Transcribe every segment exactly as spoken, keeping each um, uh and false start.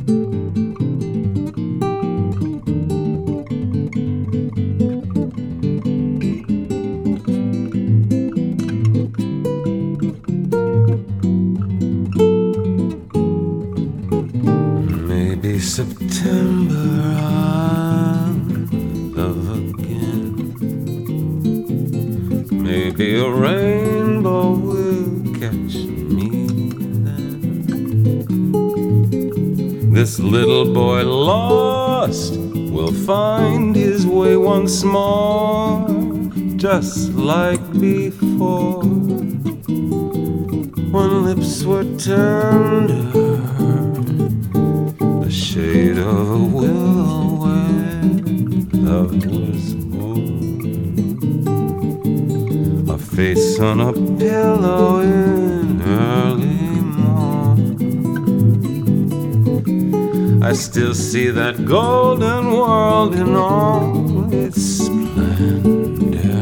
Maybe September I'll love again. Maybe a rainbow will catch me then. This little boy lost will find his way once more, just like before, when lips were tender, the shade of a willow where love was born, a face on a pillow in early morn. I still see that golden world in all its splendor.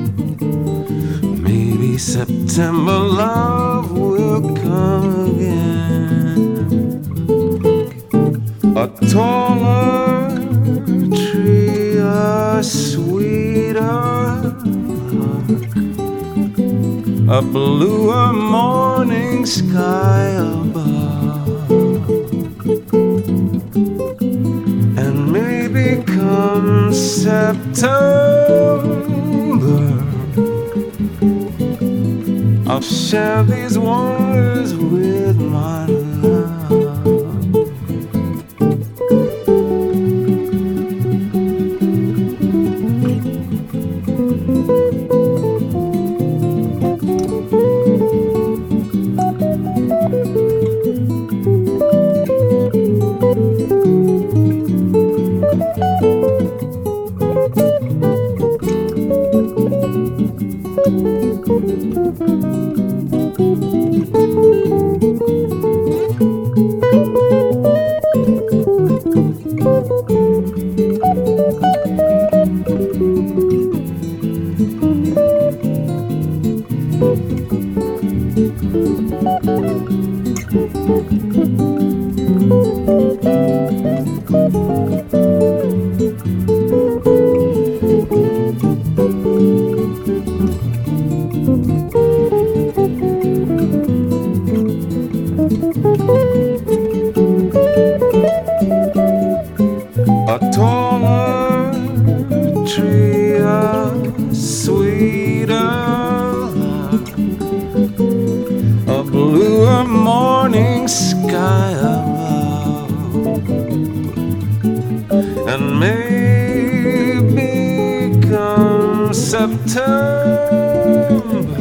Maybe September love will come again. A taller tree, a sweeter lark, a bluer morning sky above, and maybe come September I'll share these wonders with my love. A taller tree, a sweeter lark, a bluer morning sky above, and maybe come September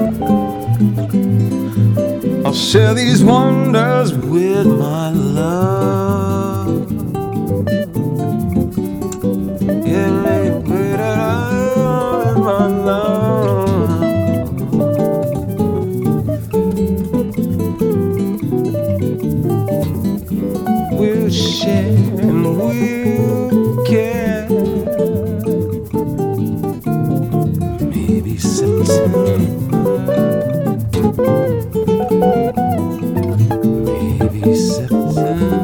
I'll share these wonders with my love. Yeah, maybe that I, my love, we'll share and we'll care. Maybe September, maybe September.